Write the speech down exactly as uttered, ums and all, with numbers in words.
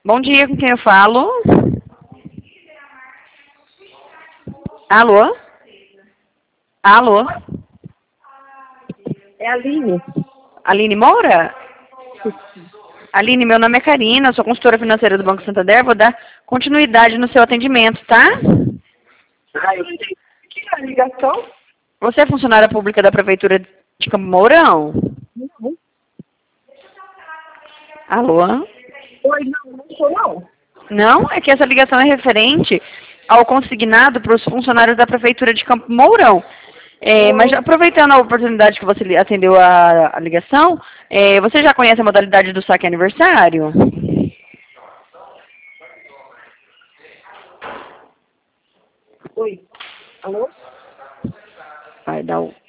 Bom dia, com quem eu falo? Alô? Alô? É a Aline. Aline Moura? Aline, meu nome é Karina, eu sou consultora financeira do Banco Santander, vou dar continuidade no seu atendimento, tá? Ah, eu sei. Que é a ligação? Você é funcionária pública da Prefeitura de Campo Mourão? Não. Alô? Oi, não, não sou não. Não, é que essa ligação é referente ao consignado para os funcionários da Prefeitura de Campo Mourão. É, mas Não. aproveitando a oportunidade que você li- atendeu a, a ligação, é, você já conhece a modalidade do saque aniversário? Oi. Alô? Vai dar o